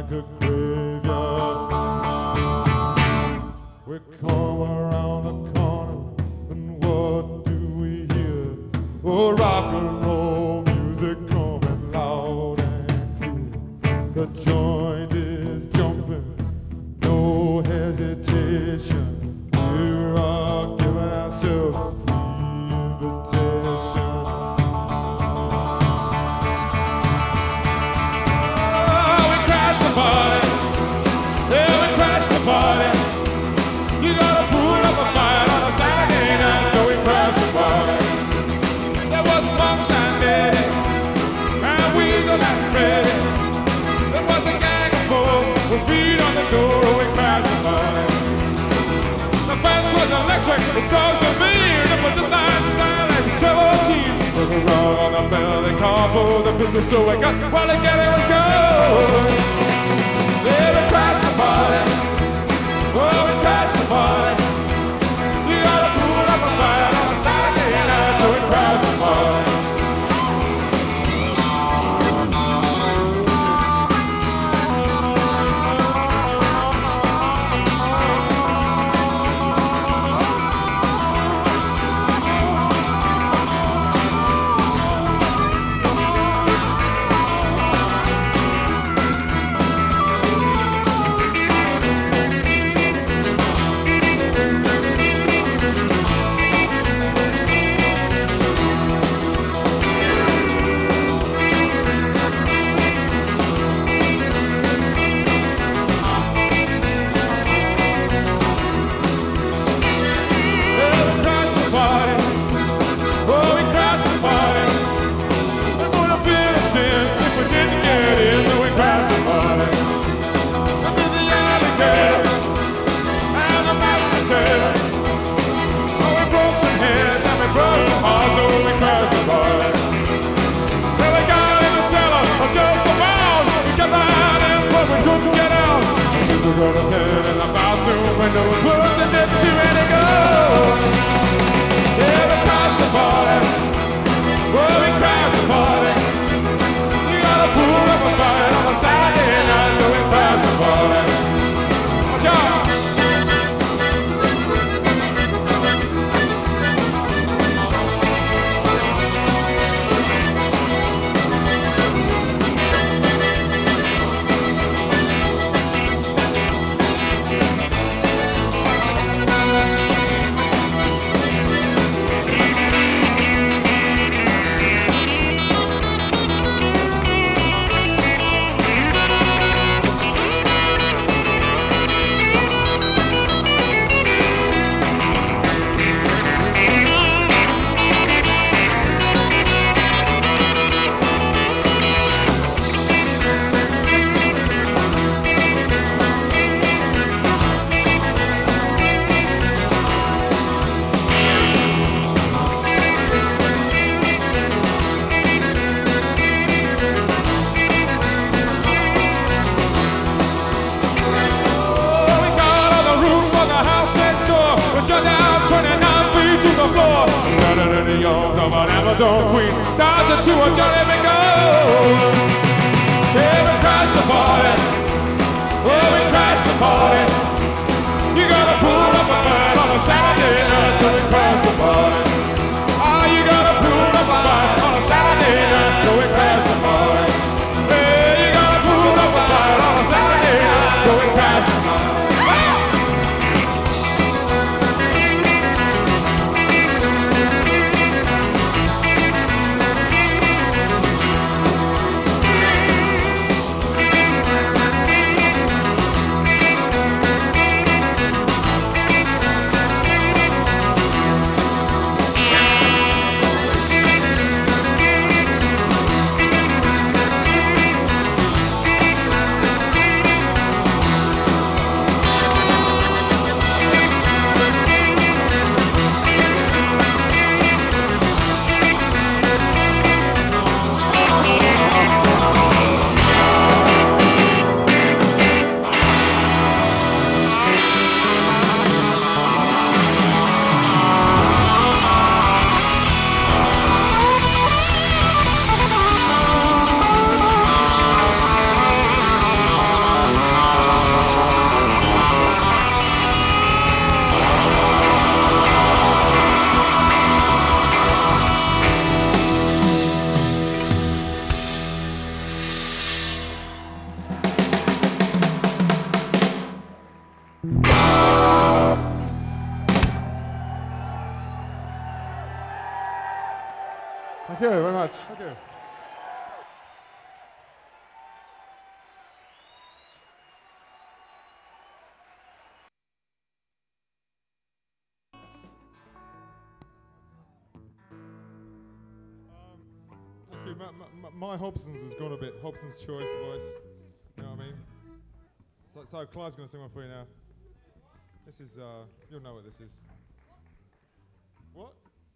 like a graveyard. We come around the corner, and what do we hear? Oh, rock and roll music coming loud and clear. The joint is jumping, no hesitation. We're all giving ourselves a free invitation. Oh, we crash the party. Yeah, we crash the party. You gotta put up a fight on a Saturday night, so we crash the party. There was Monks and Eddie, and Weasel and Freddy. There was a gang of four with feet on the door, we crashed the party. The fence was electric, it caused the beer. It was a nice night like 17. There's a rug on the bell, they called for the business, so I got while the getting was good. Yeah, we crashed the party. Oh, we crashed the party. You gotta put up a fight on a Saturday night, so we crashed the party. Amazon Queen, dancing to a Johnny Mingo. Yeah, we crashed the party. Oh, we crashed the party. You gotta put up a fight on a Saturday night, so we crashed the party. Oh, you gotta put up a fight on a Saturday night, so we crashed the party. Yeah, you gotta put up a fight on a Saturday night, so we crashed the party. much. Thank you. Thank you. My Hobson's has gone a bit. Hobson's choice voice. You know what I mean? So Clive's going to sing one for you now. This is, you'll know what this is. What?